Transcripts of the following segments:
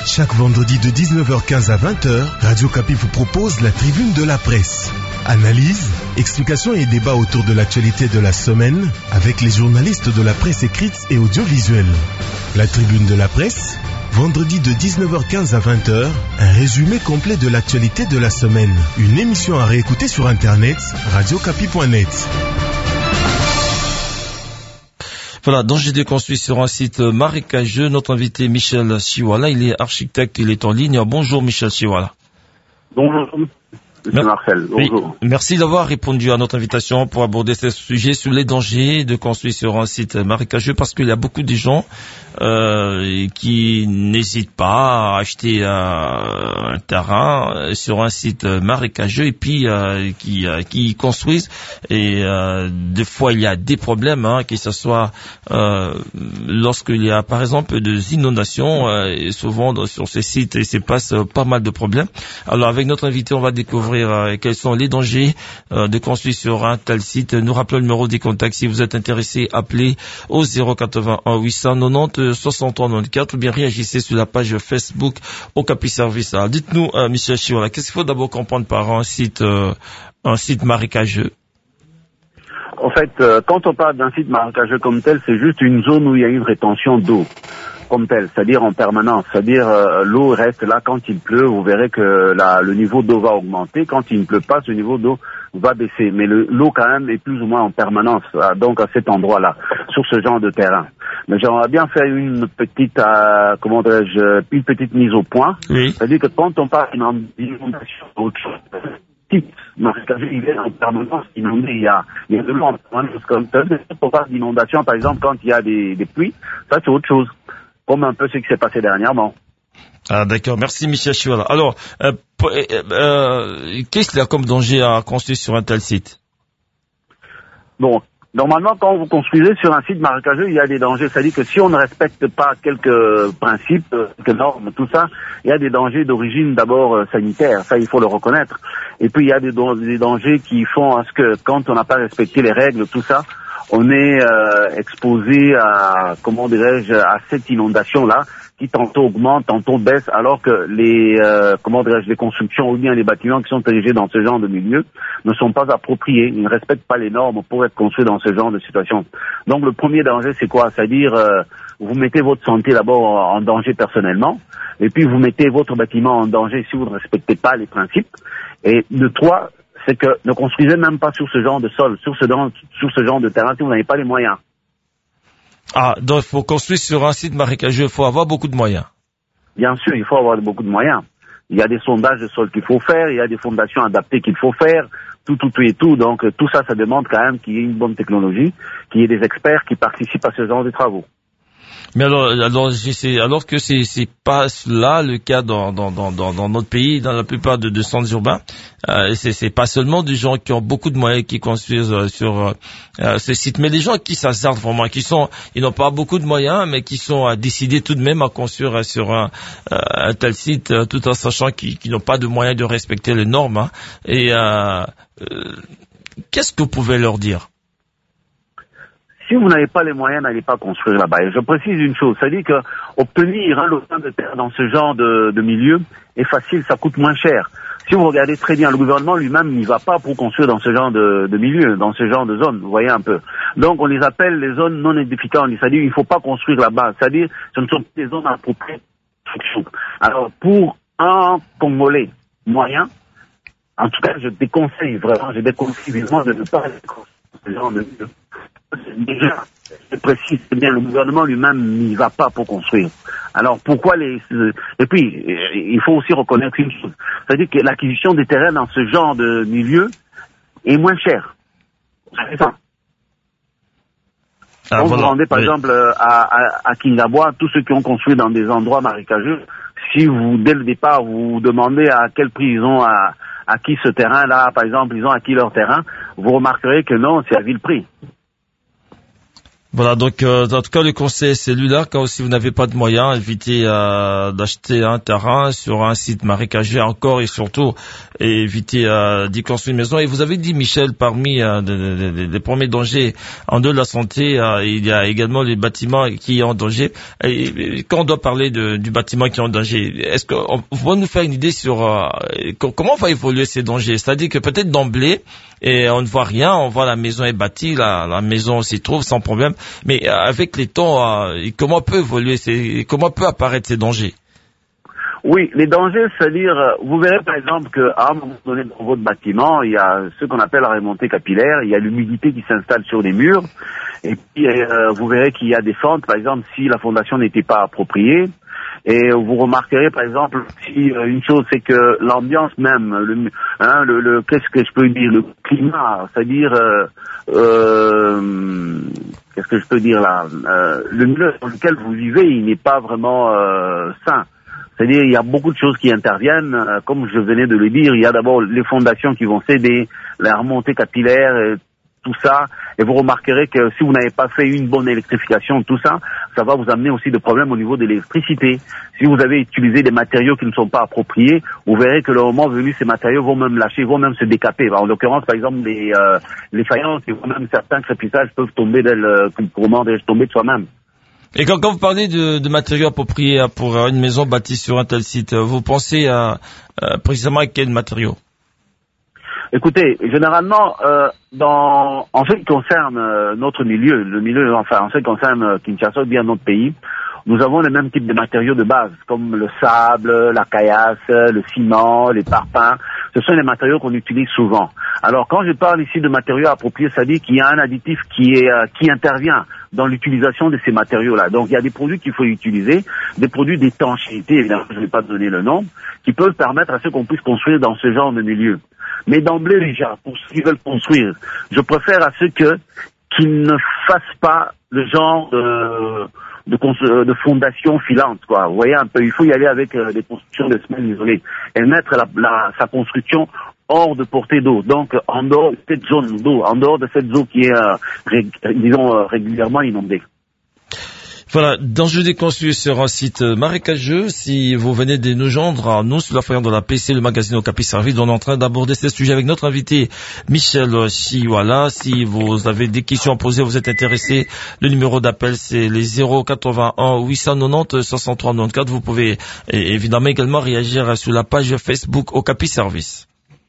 Chaque vendredi de 19h15 à 20h, Radio Kapi vous propose la tribune de la presse. Analyse, explications et débats autour de l'actualité de la semaine avec les journalistes de la presse écrite et audiovisuelle. La tribune de la presse, vendredi de 19h15 à 20h, un résumé complet de l'actualité de la semaine. Une émission à réécouter sur internet, radiokapi.net. Voilà, danger de construire sur un site marécageux. Notre invité Michel Chiwala, il est architecte, il est en ligne. Bonjour Michel Chiwala. Bonjour. Monsieur Marcel, bonjour. Oui, merci d'avoir répondu à notre invitation pour aborder ce sujet sur les dangers de construire sur un site marécageux, parce qu'il y a beaucoup de gens qui n'hésitent pas à acheter un terrain sur un site marécageux et puis qui construisent, et des fois il y a des problèmes, que ce soit lorsqu'il y a par exemple des inondations, et souvent sur ces sites il se passe pas mal de problèmes. Alors avec notre invité on va découvrir quels sont les dangers de construire sur un tel site. Nous rappelons le numéro des contacts. Si vous êtes intéressé, appelez au 081 890 63 94 ou bien réagissez sur la page Facebook au Kapi Service. Alors, dites-nous, Michel Chiwala, qu'est-ce qu'il faut d'abord comprendre par un site marécageux? En fait, quand on parle d'un site marécageux comme tel, c'est juste une zone où il y a une rétention d'eau comme tel, c'est-à-dire en permanence, c'est-à-dire l'eau reste là quand il pleut, vous verrez que le niveau d'eau va augmenter, quand il ne pleut pas, ce niveau d'eau va baisser, mais l'eau quand même est plus ou moins en permanence, donc à cet endroit-là, sur ce genre de terrain. Mais j'aimerais bien faire une petite, une petite mise au point, oui. C'est-à-dire que quand on parle d'inondation, site marécageux, il est en permanence inondé, il y a de l'eau en permanence comme ça. Quand on parle d'inondation, par exemple, quand il y a des pluies, ça c'est autre chose. Comme un peu ce qui s'est passé dernièrement. Ah d'accord, merci Michel Chiwala. Alors, qu'est-ce qu'il y a comme danger à construire sur un tel site? Bon, normalement, quand vous construisez sur un site marécageux, il y a des dangers. C'est-à-dire que si on ne respecte pas quelques principes, quelques normes, tout ça, il y a des dangers d'origine d'abord sanitaire. Ça, il faut le reconnaître. Et puis, il y a des dangers qui font à ce que, quand on n'a pas respecté les règles, tout ça, on est exposé à, à cette inondation-là, qui tantôt augmente, tantôt baisse, alors que les constructions ou bien les bâtiments qui sont érigés dans ce genre de milieu ne sont pas appropriés, ils ne respectent pas les normes pour être construits dans ce genre de situation. Donc le premier danger, c'est quoi? C'est-à-dire, vous mettez votre santé d'abord en danger personnellement, et puis vous mettez votre bâtiment en danger si vous ne respectez pas les principes. Et de trois, c'est que ne construisez même pas sur ce genre de sol, sur ce genre de terrain si vous n'avez pas les moyens. Ah, donc il faut construire sur un site marécageux, il faut avoir beaucoup de moyens. Bien sûr, il faut avoir beaucoup de moyens. Il y a des sondages de sol qu'il faut faire, il y a des fondations adaptées qu'il faut faire, tout. Donc tout ça, ça demande quand même qu'il y ait une bonne technologie, qu'il y ait des experts qui participent à ce genre de travaux. Mais alors que c'est pas là le cas dans notre pays, dans la plupart de centres urbains, c'est pas seulement des gens qui ont beaucoup de moyens qui construisent sur ces sites, mais des gens qui s'hasardent vraiment, ils n'ont pas beaucoup de moyens, mais qui sont décidés tout de même à construire sur un tel site, tout en sachant qu'ils n'ont pas de moyens de respecter les normes. Et qu'est-ce que vous pouvez leur dire? Si vous n'avez pas les moyens, n'allez pas construire là-bas. Et je précise une chose, c'est-à-dire que obtenir un lopin de terre dans ce genre de milieu est facile, ça coûte moins cher. Si vous regardez très bien, le gouvernement lui-même n'y va pas pour construire dans ce genre de milieu, dans ce genre de zone, vous voyez un peu. Donc on les appelle les zones non édificantes, c'est-à-dire il ne faut pas construire là-bas, c'est-à-dire ce ne sont pas des zones appropriées de construction. Alors pour un Congolais moyen, en tout cas je déconseille vivement de ne pas aller construire dans ce genre de milieu. Déjà, je précise bien, le gouvernement lui-même n'y va pas pour construire. Alors pourquoi et puis, il faut aussi reconnaître une chose, c'est-à-dire que l'acquisition des terrains dans ce genre de milieu est moins chère. C'est ça. Quand vous rendez par exemple à Kingabois, tous ceux qui ont construit dans des endroits marécageux, si vous, dès le départ, vous demandez à quel prix ils ont acquis ce terrain-là, par exemple, ils ont acquis leur terrain, vous remarquerez que non, c'est à vil prix. Voilà, donc en tout cas le conseil c'est celui-là, quand si vous n'avez pas de moyens, évitez d'acheter un terrain sur un site marécageux encore, et surtout évitez d'y construire une maison. Et vous avez dit, Michel, parmi les premiers dangers en dehors de la santé, il y a également les bâtiments qui sont en danger. Et quand on doit parler du bâtiment qui est en danger, est-ce qu'on va nous faire une idée sur comment va évoluer ces dangers? C'est-à-dire que peut-être d'emblée, et on ne voit rien, on voit la maison est bâtie, la maison s'y trouve sans problème. Mais avec les temps, comment peut évoluer, comment peut apparaître ces dangers? Oui, les dangers, c'est-à-dire, vous verrez par exemple qu'à un moment donné dans votre bâtiment, il y a ce qu'on appelle la remontée capillaire, il y a l'humidité qui s'installe sur les murs, et puis vous verrez qu'il y a des fentes, par exemple, si la fondation n'était pas appropriée. Et vous remarquerez par exemple si une chose, c'est que l'ambiance même, qu'est-ce que je peux dire, le climat, c'est-à-dire qu'est-ce que je peux dire là, le milieu dans lequel vous vivez, il n'est pas vraiment sain. C'est-à-dire il y a beaucoup de choses qui interviennent, comme je venais de le dire, il y a d'abord les fondations qui vont céder, la remontée capillaire, tout ça, et vous remarquerez que si vous n'avez pas fait une bonne électrification, tout ça, ça va vous amener aussi des problèmes au niveau de l'électricité. Si vous avez utilisé des matériaux qui ne sont pas appropriés, vous verrez que le moment venu, ces matériaux vont même lâcher, vont même se décaper. En l'occurrence, par exemple, les faïences, et même certains crépissages peuvent tomber tomber de soi-même. Et quand vous parlez de matériaux appropriés pour une maison bâtie sur un tel site, vous pensez précisément à quels matériaux? Écoutez, généralement, en ce qui concerne notre milieu, en ce qui concerne Kinshasa ou bien notre pays, nous avons les mêmes types de matériaux de base, comme le sable, la caillasse, le ciment, les parpaings. Ce sont les matériaux qu'on utilise souvent. Alors, quand je parle ici de matériaux appropriés, ça dit qu'il y a un additif qui intervient dans l'utilisation de ces matériaux-là. Donc, il y a des produits qu'il faut utiliser, des produits d'étanchéité, évidemment, je ne vais pas donner le nom, qui peuvent permettre à ce qu'on puisse construire dans ce genre de milieu. Mais d'emblée, déjà, pour ceux qui veulent construire, je préfère à ceux qu'ils ne fassent pas le genre de fondation filante, quoi. Vous voyez un peu, il faut y aller avec des constructions de semelles isolées et mettre sa construction hors de portée d'eau. Donc, en dehors de cette zone d'eau, en dehors de cette zone qui est, régulièrement inondée. Voilà, danger de construire sur un site marécageux. Si vous venez de nous joindre à nous sur la Foyer de la paix, c'est le magazine Okapi Service. On est en train d'aborder ce sujet avec notre invité Michel Chiwala. Si vous avez des questions à poser, vous êtes intéressé, le numéro d'appel c'est les 081 890 63 94. Vous pouvez évidemment également réagir sur la page Facebook Okapi Service.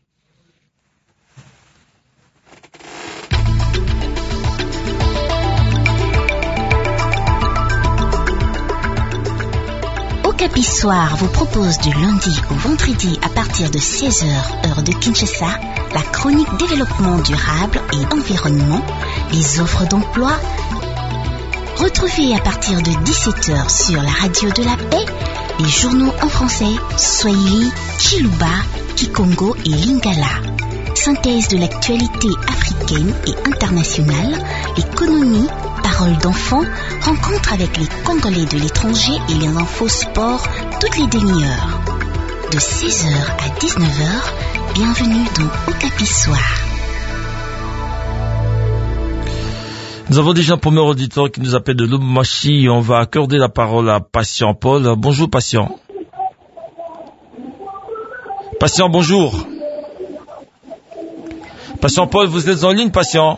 Okapi Soir vous propose du lundi au vendredi à partir de 16h, heure de Kinshasa, la chronique développement durable et environnement, les offres d'emploi. Retrouvez à partir de 17h sur la radio de la paix, les journaux en français, Swahili, Chiluba, Kikongo et Lingala. Synthèse de l'actualité africaine et internationale, l'économie, paroles d'enfants, rencontre avec les Congolais de l'étranger et les infos sport toutes les demi-heures. De 16h à 19h, bienvenue dans Okapi Soir. Nous avons déjà un premier auditeur qui nous appelle de Lubumbashi. On va accorder la parole à Patient Paul. Bonjour Patient. Patient, bonjour. Patient Paul, vous êtes en ligne, Patient?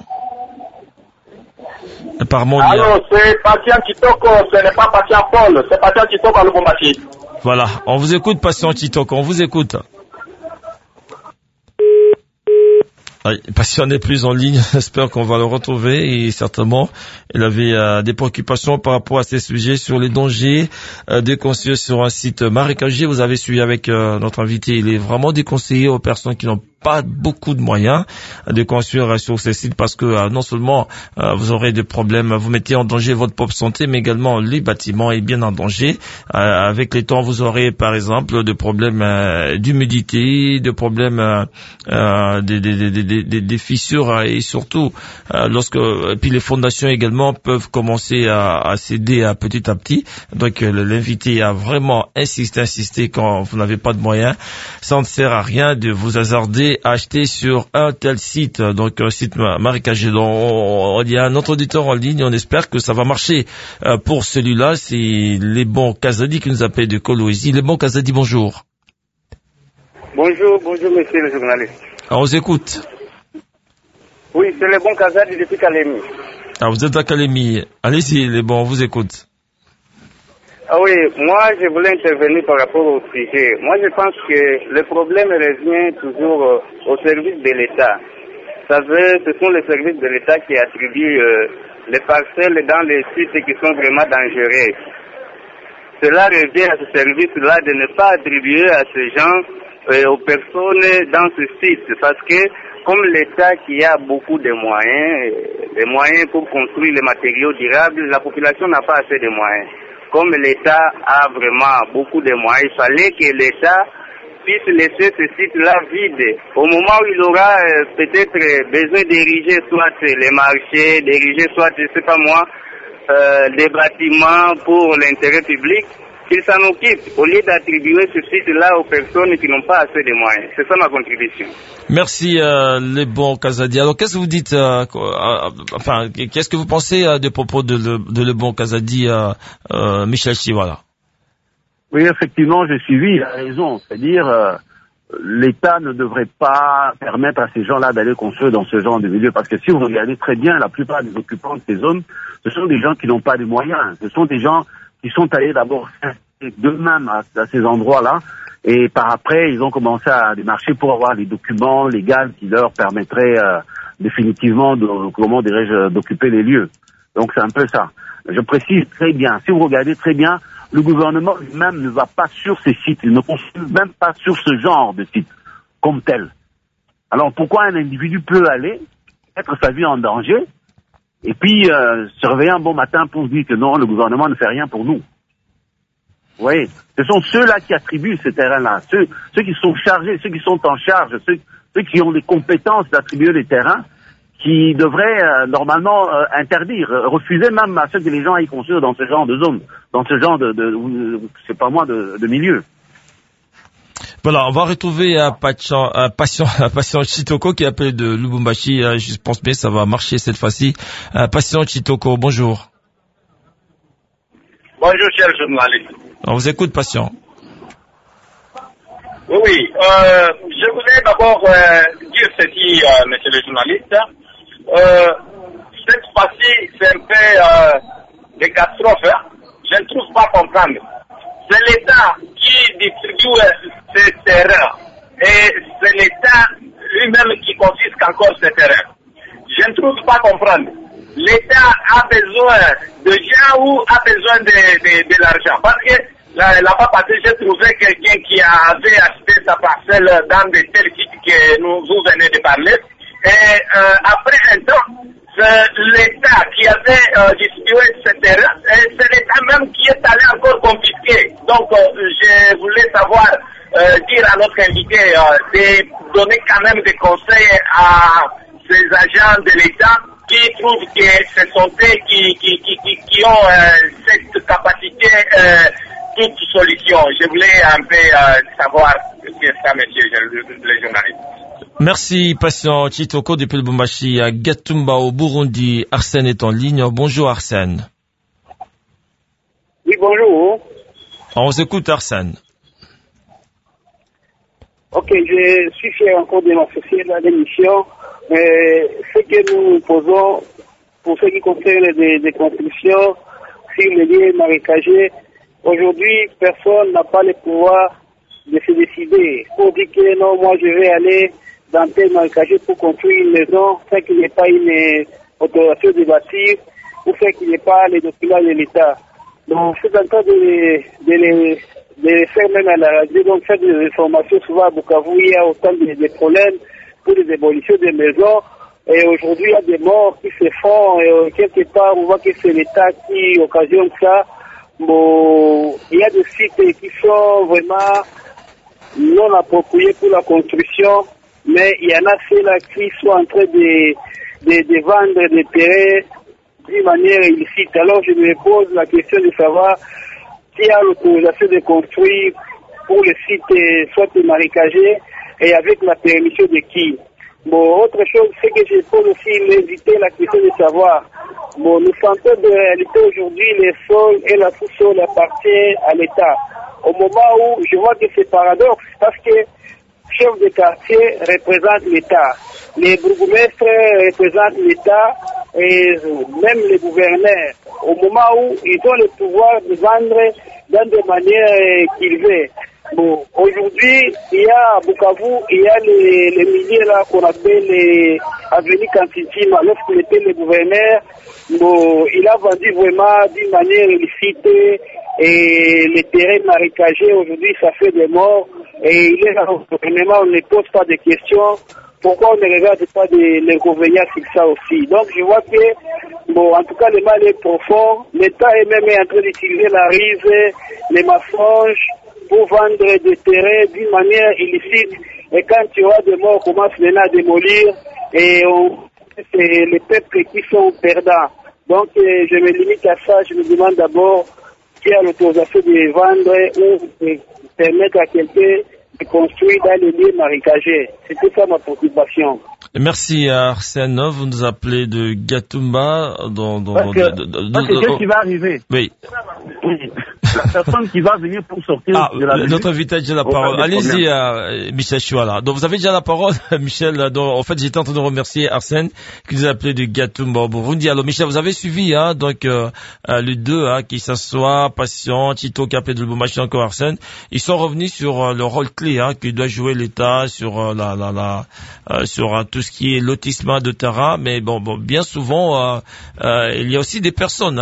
Allô, c'est Patient Kitoko, ce n'est pas Patient Paul, c'est Patient Kitoko à Lubumbashi. Voilà, on vous écoute, Patient Kitoko, on vous écoute. Patient n'est plus en ligne, j'espère qu'on va le retrouver et certainement il avait des préoccupations par rapport à ces sujets sur les dangers de construire sur un site marécageux. Vous avez suivi avec notre invité, il est vraiment déconseillé aux personnes qui n'ont pas beaucoup de moyens de construire sur ces sites parce que non seulement vous aurez des problèmes, vous mettez en danger votre propre santé, mais également les bâtiments est bien en danger. Avec les temps, vous aurez par exemple des problèmes d'humidité, des problèmes des fissures et surtout puis les fondations également peuvent commencer à céder à petit. Donc l'invité a vraiment insisté quand vous n'avez pas de moyens. Ça ne sert à rien de vous hasarder intérêt à acheter sur un tel site, donc un site marécageux. Il y a un autre auditeur en ligne, on espère que ça va marcher pour celui-là. C'est les bons Kazadi qui nous appellent de Coloésie. Les bons Kazadi, bonjour. Bonjour monsieur le journaliste. On vous écoute. Oui, c'est le bon Kazadi depuis Kalemi. Vous êtes à Kalemi. Allez-y, les bons, on vous écoute. Oui, moi je voulais intervenir par rapport au sujet. Moi je pense que le problème revient toujours au service de l'État. Vous savez, ce sont les services de l'État qui attribuent les parcelles dans les sites qui sont vraiment dangereux. Cela revient à ce service-là de ne pas attribuer à ces gens, aux personnes dans ce site, parce que comme l'État qui a beaucoup de moyens, les moyens pour construire les matériaux durables, la population n'a pas assez de moyens. Comme l'État a vraiment beaucoup de moyens, il fallait que l'État puisse laisser ce site-là vide. Au moment où il aura peut-être besoin d'ériger soit les marchés, d'ériger soit, je sais pas moi, des bâtiments pour l'intérêt public, qu'il s'en occupe, au lieu d'attribuer ce site-là aux personnes qui n'ont pas assez de moyens. C'est ça ma contribution. Merci, les bons Kazadi. Alors, qu'est-ce que vous dites, qu'est-ce que vous pensez des propos de le bon Kazadi, Michel Chivala? Oui, effectivement, j'ai suivi, il a raison. C'est-à-dire, l'État ne devrait pas permettre à ces gens-là d'aller construire dans ce genre de milieu, parce que si vous regardez très bien, la plupart des occupants de ces zones, ce sont des gens qui n'ont pas de moyens. Ce sont des gens qui sont allés d'abord d'eux-mêmes à ces endroits-là, et par après, ils ont commencé à démarcher pour avoir les documents légaux qui leur permettraient définitivement d'occuper les lieux. Donc c'est un peu ça. Je précise très bien, si vous regardez très bien, le gouvernement lui-même ne va pas sur ces sites, il ne construit même pas sur ce genre de site comme tel. Alors pourquoi un individu peut aller, mettre sa vie en danger, et puis se réveiller un bon matin pour dire que non, le gouvernement ne fait rien pour nous? Vous voyez, ce sont ceux-là qui attribuent ces terrains-là, ceux qui sont chargés, ceux qui sont en charge, ceux qui ont les compétences d'attribuer les terrains, qui devraient normalement interdire, refuser même à ceux que les gens aillent construire dans ce genre de zone, dans ce genre c'est pas moi, de milieu. Voilà, on va retrouver un patient Chitoko qui appelle de Lubumbashi. Je pense bien que ça va marcher cette fois-ci. Patient Chitoko, bonjour. Bonjour, cher journaliste. On vous écoute, patient. Oui, je voulais d'abord dire ceci, monsieur le journaliste. Cette fois-ci, c'est un peu des catastrophes. Je ne trouve pas comprendre. C'est l'État qui distribue ces terrains et c'est l'État lui-même qui confisque encore ces terrains. Je ne trouve pas comprendre. L'État a besoin de gens ou a besoin de l'argent. Parce que la fois passée, j'ai trouvé quelqu'un qui avait acheté sa parcelle dans de tels sites que vous venez de parler. Et après un temps, c'est l'État qui avait distribué ce terrain et c'est l'État même qui est allé encore confisquer. Donc, je voulais savoir, dire à notre invité de donner quand même des conseils à ces agents de l'État qui trouvent que ce sont eux qui ont cette capacité toute solution. Je voulais un peu savoir ce que ça, monsieur le journaliste. Merci, patient Chitoko depuis le Lubumbashi à Gatumba au Burundi. Arsène est en ligne. Bonjour, Arsène. Oui, bonjour. On vous écoute, Arsène. Ok, je suis fier encore de m'associer à l'émission. Ce que nous posons, pour ce qui concerne des constructions sur les lieux marécagés, aujourd'hui, personne n'a pas le pouvoir de se décider. Pour dire que non, moi je vais aller dans tel marécagé pour construire une maison, fait qu'il n'y ait pas une autorisation de bâtir, ou fait qu'il n'y ait pas les documents de l'État. Donc, c'est en train de faire même à la radio, donc faire des informations. Souvent à Bukavu, il y a autant de problèmes pour les démolitions des maisons. Et aujourd'hui, il y a des morts qui se font, et quelque part, on voit que c'est l'État qui occasionne ça. Bon, il y a des sites qui sont vraiment non appropriés pour la construction, mais il y en a ceux-là qui sont en train de vendre des terrains d'une manière illicite. Alors je me pose la question de savoir qui a l'autorisation de construire pour les sites soit marécagés, et avec la permission de qui? Bon, autre chose, c'est que je pose aussi l'invité la question de savoir, bon, nous sentons de réalité aujourd'hui, les sols et la sous-sol appartiennent à l'État. Au moment où je vois que c'est paradoxe, parce que chef de quartier représente l'État, les bourgmestres représentent l'État et même les gouverneurs. Au moment où ils ont le pouvoir de vendre dans des manières qu'ils veulent. Bon, aujourd'hui, il y a à Bukavu, il y a les milliers là qu'on appelle les avenues Kantitima. Lorsqu'il était le gouverneur, bon, il a vendu vraiment d'une manière illicite et les terrains marécagés, aujourd'hui, ça fait des morts. Et il est là au gouvernement, on ne pose pas de questions. Pourquoi on ne regarde pas l'inconvénient sur ça aussi? Donc je vois que, bon, en tout cas, le mal est profond. L'État est même en train d'utiliser la rise, les mensonges, pour vendre des terrains d'une manière illicite. Et quand tu vois des morts, on commence maintenant à démolir. Et c'est les peuples qui sont perdants. Donc je me limite à ça. Je me demande d'abord qui a l'autorisation de vendre ou de permettre à quelqu'un de construire dans les lieux marécagés. C'était ça ma préoccupation. Merci à Arsène. Vous nous appelez de Gatumba. Parce que qu'est-ce qui va arriver? Oui. La personne qui va venir pour sortir de la notre invité a déjà la parole. Allez-y, Michel Chouala. Donc, vous avez déjà la parole, Michel. Donc, en fait, j'étais en train de remercier Arsène, qui nous a appelé de Gatumba. Bon, vous me dites, alors, Michel, vous avez suivi, donc, les deux, qui s'assoient, patient, Tito, qui a appelé de Lubumbashi, encore Arsène. Ils sont revenus sur le rôle clé, que doit jouer l'État sur sur tout ce qui est lotissement de terrain. Mais bon, bien souvent, il y a aussi des personnes,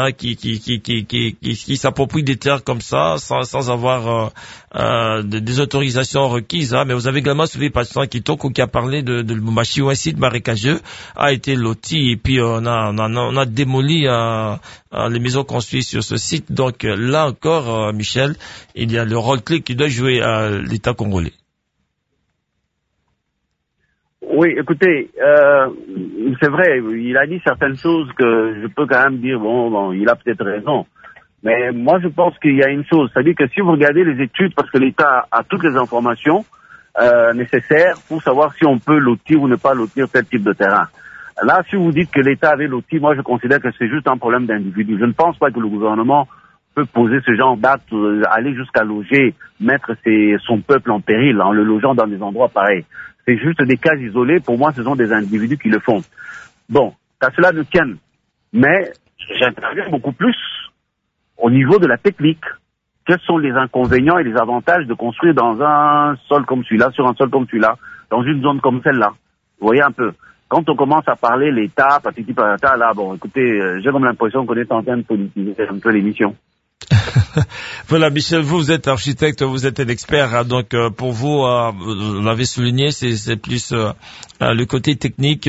qui s'approprient des terres comme ça, sans avoir des autorisations requises. Mais vous avez également suivi Patient Kitoko qui a parlé de Lubumbashi, où un site marécageux a été loti, et puis on a démoli les maisons construites sur ce site. Donc là encore, Michel, il y a le rôle clé qui doit jouer à l'État congolais. Oui, écoutez, c'est vrai, il a dit certaines choses que je peux quand même dire, bon, il a peut-être raison. Mais moi, je pense qu'il y a une chose, c'est-à-dire que si vous regardez les études, parce que l'État a toutes les informations nécessaires pour savoir si on peut lotir ou ne pas lotir tel type de terrain. Là, si vous dites que l'État avait loti, moi, je considère que c'est juste un problème d'individu. Je ne pense pas que le gouvernement peut poser ce genre d'acte, aller jusqu'à loger, mettre son peuple en péril en le logeant dans des endroits pareils. C'est juste des cas isolés. Pour moi, ce sont des individus qui le font. Bon, qu'à cela ne tienne. Mais j'interviens beaucoup plus au niveau de la technique. Quels sont les inconvénients et les avantages de construire dans un sol comme celui-là, sur un sol comme celui-là, dans une zone comme celle-là? Vous voyez un peu. Quand on commence à parler l'État, patati patata, là, bon, écoutez, j'ai comme l'impression qu'on est en train de politiser un peu l'émission. Voilà, Michel, vous êtes architecte, vous êtes un expert, donc pour vous, vous l'avez souligné, c'est plus le côté technique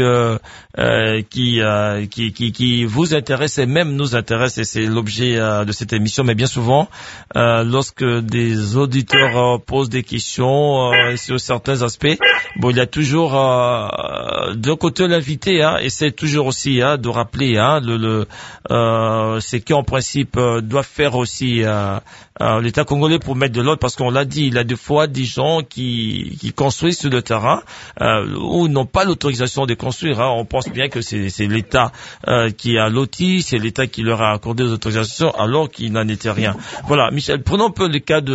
qui vous intéresse et même nous intéresse, et c'est l'objet de cette émission. Mais bien souvent, lorsque des auditeurs posent des questions sur certains aspects, bon, il y a toujours d'un côté l'invité, et c'est toujours aussi de rappeler c'est qu'en principe doit faire aussi l'État congolais pour mettre de l'ordre, parce qu'on l'a dit, il y a des fois des gens qui construisent sur le terrain où ils n'ont pas l'autorisation de construire. On pense bien que c'est l'État qui a loti, c'est l'État qui leur a accordé des autorisations alors qu'il n'en était rien. Voilà, Michel, prenons un peu le cas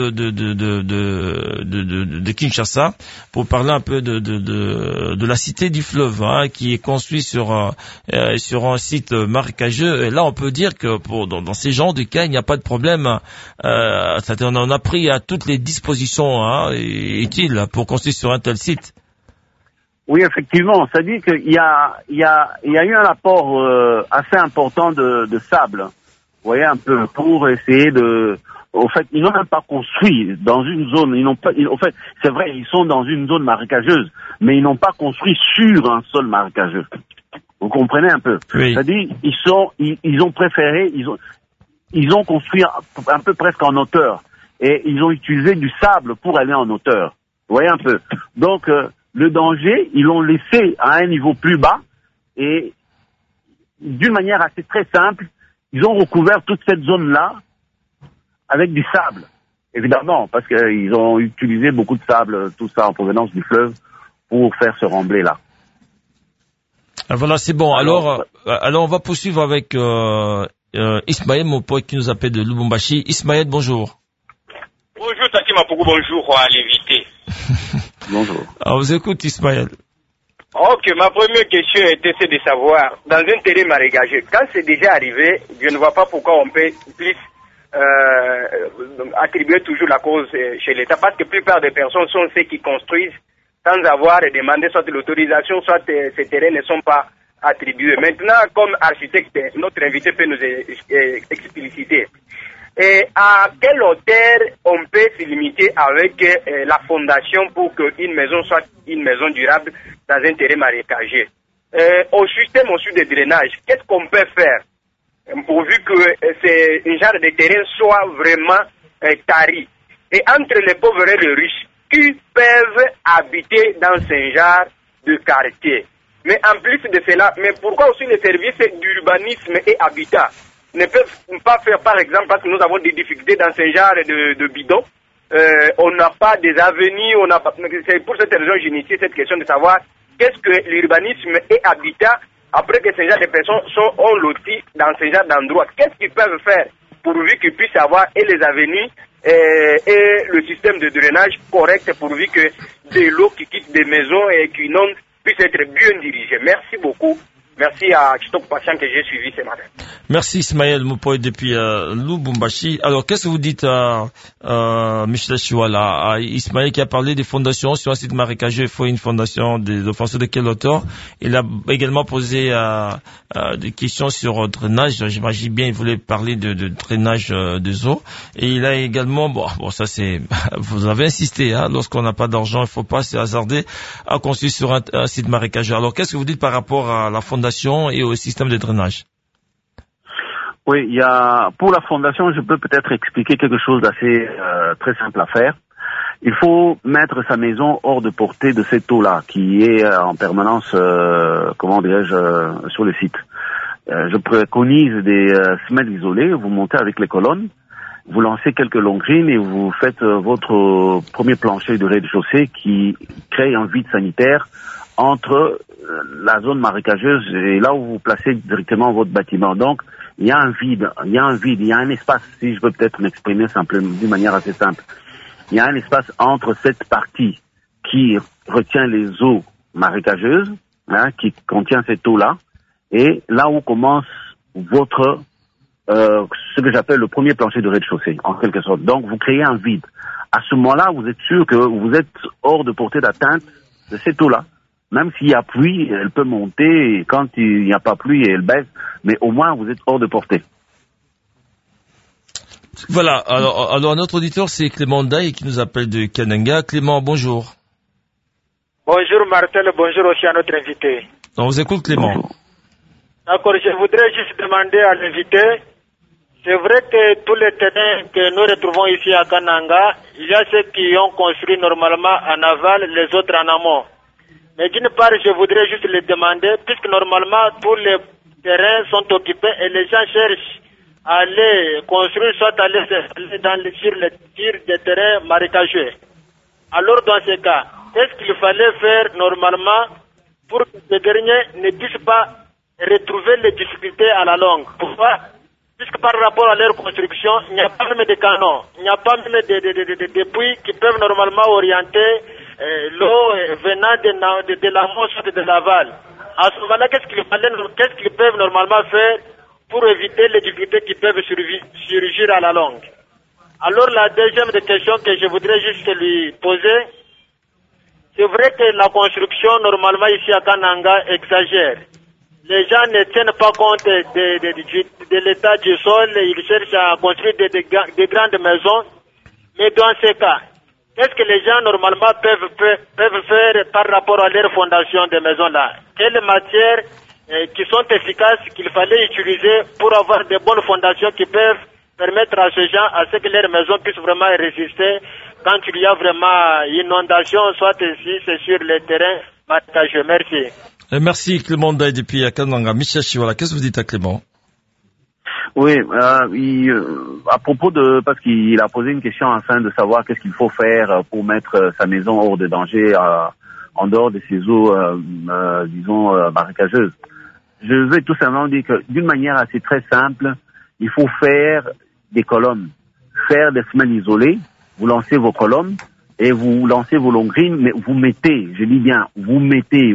de Kinshasa pour parler un peu de la cité du fleuve, qui est construite sur un site marécageux. Et là, on peut dire que dans ces genres de cas, il n'y a pas de problème. On en a pris à toutes les dispositions utiles pour construire sur un tel site. Oui, effectivement. Ça dit qu'il y a eu un apport assez important de sable. Vous voyez un peu, pour essayer au fait, ils n'ont même pas construit dans une zone. En fait, c'est vrai, ils sont dans une zone marécageuse, mais ils n'ont pas construit sur un sol marécageux. Vous comprenez un peu? Oui. C'est-à-dire, ils ont préféré, ils ont construit un peu presque en hauteur. Et ils ont utilisé du sable pour aller en hauteur. Vous voyez un peu? Donc, le danger, ils l'ont laissé à un niveau plus bas. Et d'une manière assez très simple, ils ont recouvert toute cette zone-là avec du sable. Évidemment, parce qu'ils ont utilisé beaucoup de sable, tout ça en provenance du fleuve, pour faire ce remblai-là. Voilà, c'est bon. Alors, on va poursuivre avec Ismaël, mon pote qui nous appelle de Lubumbashi. Ismaël, bonjour. Bonjour Taki Mapougou, bonjour à l'invité. Bonjour. Alors, vous écoute Ismaël. Ok, ma première question était de savoir, dans un terrain marécageux, quand c'est déjà arrivé, je ne vois pas pourquoi on peut plus attribuer toujours la cause chez l'État, parce que la plupart des personnes sont ceux qui construisent sans avoir demandé soit l'autorisation, soit ces terrains ne sont pas attribués. Maintenant, comme architecte, notre invité peut nous expliciter. Et à quelle hauteur on peut se limiter avec la fondation pour qu'une maison soit une maison durable dans un terrain marécageux? Au système aussi de drainage, qu'est-ce qu'on peut faire pourvu que c'est un genre de terrain soit vraiment tari? Et entre les pauvres et les riches, qui peuvent habiter dans ce genre de quartier? Mais en plus de cela, mais pourquoi aussi les services d'urbanisme et habitat ne peuvent pas faire, par exemple, parce que nous avons des difficultés dans ce genre de bidons, on n'a pas des avenues, c'est pour cette raison que j'initie cette question de savoir qu'est-ce que l'urbanisme et habitat, après que ce genre de personnes ont loti dans ce genre d'endroit, qu'est-ce qu'ils peuvent faire pourvu qu'ils puissent avoir et les avenues et le système de drainage correct pourvu que de l'eau qui quitte des maisons et qui inonde puisse être bien dirigée. Merci beaucoup. Merci à Chitok Patient que j'ai suivi ce matin. Merci Ismaël Moupoy depuis Lubumbashi. Alors, qu'est-ce que vous dites à Michel Chiwala, à Ismaël qui a parlé des fondations sur un site marécageux? Il faut une fondation de fonction de quelle hauteur? Il a également posé des questions sur drainage. J'imagine bien il voulait parler de drainage des eaux. Et il a également, bon ça c'est, vous avez insisté, hein, lorsqu'on n'a pas d'argent, il faut pas se hasarder à construire sur un site marécageux. Alors, qu'est-ce que vous dites par rapport à la fondation et au système de drainage? Oui, pour la fondation, je peux peut-être expliquer quelque chose d'assez très simple à faire. Il faut mettre sa maison hors de portée de cette eau-là, qui est en permanence, sur le site. Je préconise des semelles isolées. Vous montez avec les colonnes, vous lancez quelques longrines et vous faites votre premier plancher de rez-de-chaussée qui crée un vide sanitaire entre la zone marécageuse et là où vous placez directement votre bâtiment. Donc, il y a un vide, il y a un espace, si je peux peut-être m'exprimer simplement d'une manière assez simple. Il y a un espace entre cette partie qui retient les eaux marécageuses, hein, qui contient cette eau-là, et là où commence votre, ce que j'appelle le premier plancher de rez-de-chaussée, en quelque sorte. Donc, vous créez un vide. À ce moment-là, vous êtes sûr que vous êtes hors de portée d'atteinte de cette eau-là. Même s'il y a pluie, elle peut monter, et quand il n'y a pas pluie, elle baisse, mais au moins vous êtes hors de portée. Voilà, alors notre auditeur c'est Clément Daï qui nous appelle de Kananga. Clément, bonjour. Bonjour Martel, bonjour aussi à notre invité. On vous écoute Clément. Bonjour. D'accord, je voudrais juste demander à l'invité, c'est vrai que tous les terrains que nous retrouvons ici à Kananga, il y a ceux qui ont construit normalement en aval, les autres en amont. Mais d'une part, je voudrais juste les demander, puisque normalement tous les terrains sont occupés et les gens cherchent à aller construire, soit aller sur des terrains marécageux. Alors dans ce cas, qu'est-ce qu'il fallait faire normalement pour que ces derniers ne puissent pas retrouver les difficultés à la longue? Pourquoi? Puisque par rapport à leur construction, il n'y a pas même de canons, il n'y a pas même de puits qui peuvent normalement orienter l'eau venant de l'amont soit de l'aval. À ce moment-là, qu'est-ce qu'ils peuvent normalement faire pour éviter les difficultés qui peuvent surgir à la longue? Alors la deuxième question que je voudrais juste lui poser, c'est vrai que la construction normalement ici à Kananga exagère. Les gens ne tiennent pas compte de l'état du sol, ils cherchent à construire des grandes maisons, mais dans ces cas, qu'est-ce que les gens normalement peuvent faire par rapport à leur fondation des maisons-là? Quelles matières qui sont efficaces qu'il fallait utiliser pour avoir de bonnes fondations qui peuvent permettre à ces gens à ce que leurs maisons puissent vraiment résister quand il y a vraiment inondation, soit ici, c'est sur les terrains marécageux. Merci. Merci Clément Daï depuis Kananga. Michel Chiwala, qu'est-ce que vous dites à Clément? Oui, à propos de, parce qu'il a posé une question afin de savoir qu'est-ce qu'il faut faire pour mettre sa maison hors de danger, en dehors de ces eaux, disons, marécageuses. Je vais tout simplement dire que d'une manière assez très simple, il faut faire des colonnes, faire des semaines isolées, vous lancez vos colonnes et vous lancez vos long greens, mais vous mettez, je dis bien, vous mettez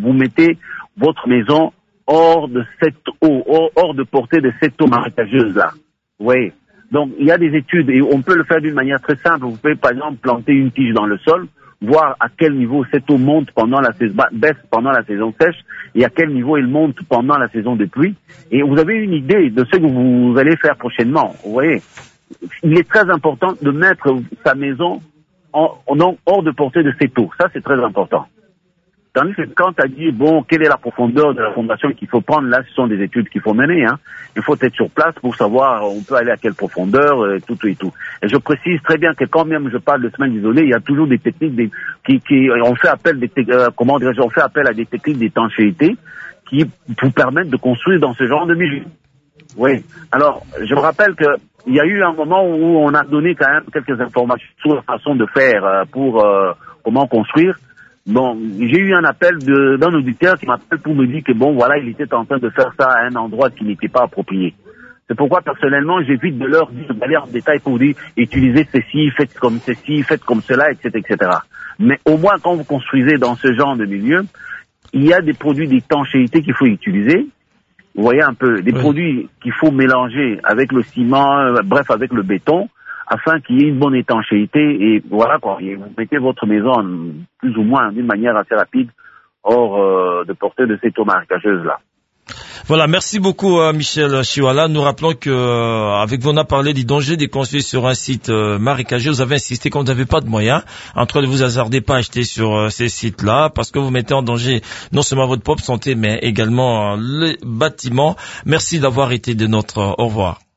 votre maison hors de cette eau, hors de portée de cette eau marécageuse là. Oui. Donc il y a des études et on peut le faire d'une manière très simple. Vous pouvez par exemple planter une tige dans le sol, voir à quel niveau cette eau monte pendant la saison, baisse pendant la saison sèche et à quel niveau elle monte pendant la saison de pluie. Et vous avez une idée de ce que vous allez faire prochainement. Vous voyez. Il est très important de mettre sa maison hors de portée de cette eau. Ça c'est très important. Tandis que quand tu as dit, bon, quelle est la profondeur de la fondation qu'il faut prendre, là, ce sont des études qu'il faut mener, hein. Il faut être sur place pour savoir, on peut aller à quelle profondeur, tout et tout. Et je précise très bien que quand même je parle de semaines isolées, il y a toujours des techniques on fait appel on fait appel à des techniques d'étanchéité qui vous permettent de construire dans ce genre de milieu. Oui. Alors, je me rappelle que il y a eu un moment où on a donné quand même quelques informations sur la façon de faire pour comment construire. Bon, j'ai eu un appel d'un auditeur qui m'appelle pour me dire que bon, voilà, il était en train de faire ça à un endroit qui n'était pas approprié. C'est pourquoi, personnellement, j'évite de leur dire d'aller en détail pour dire, utilisez ceci, faites comme ceci, faites comme cela, etc., etc. Mais au moins, quand vous construisez dans ce genre de milieu, il y a des produits d'étanchéité qu'il faut utiliser. Vous voyez un peu, des produits qu'il faut mélanger avec le ciment, avec le béton, afin qu'il y ait une bonne étanchéité et voilà quoi. Et vous mettez votre maison plus ou moins d'une manière assez rapide hors de portée de cette eau marécageuse là. Voilà, merci beaucoup Michel Chiwala. Nous rappelons que avec vous on a parlé du danger de construire sur un site marécageux. Vous avez insisté qu'on n'avait pas de moyens. En tout cas, ne vous hasardez pas à acheter sur ces sites-là parce que vous mettez en danger non seulement votre propre santé mais également les bâtiments. Merci d'avoir été de notre au revoir.